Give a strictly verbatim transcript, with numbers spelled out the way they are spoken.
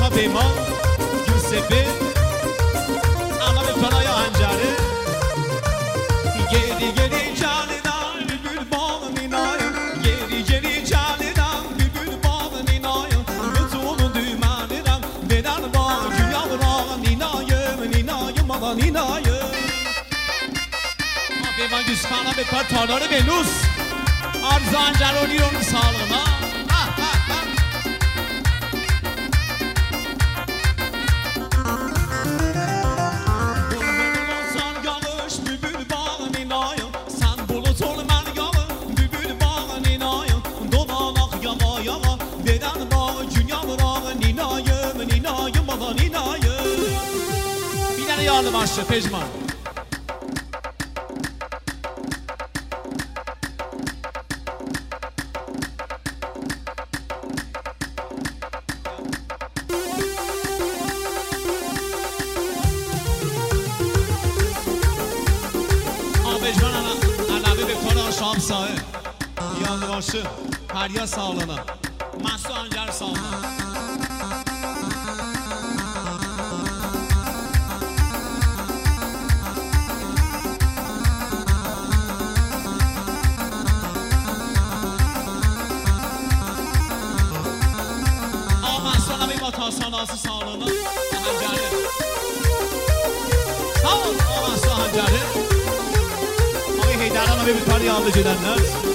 آقا پیمان یوسفه اما به پناه هنجره گری گری جانیدم ببول باغ نینایم گری گری جانیدم ببول باغ نینایم بتون düğmeninden neden باغ yavrum نینایم نینایم آقا نینایم پیمان دوستانم به کار تالار بلوس arzu ancar oluyorum sağlığıma. Ha ha ha. Bulbul olsan yağış bülbül bağın inayım. Sen bulut ol ben yağın bülbül bağın inayım. Donanak yama yama neden bağın dünya bırakın inayım inayım bana inayım. Bir tane yağlı başlı Pejman. Pejman Alavi به کار شام صاحب یاد باشه پریا سالانه مسعود انجر سالانه آقا مسعود نبی با تاسان آسی سالانه انجره سال آقا مسعود انجره Heydar'dan bir tane aldı Celenler.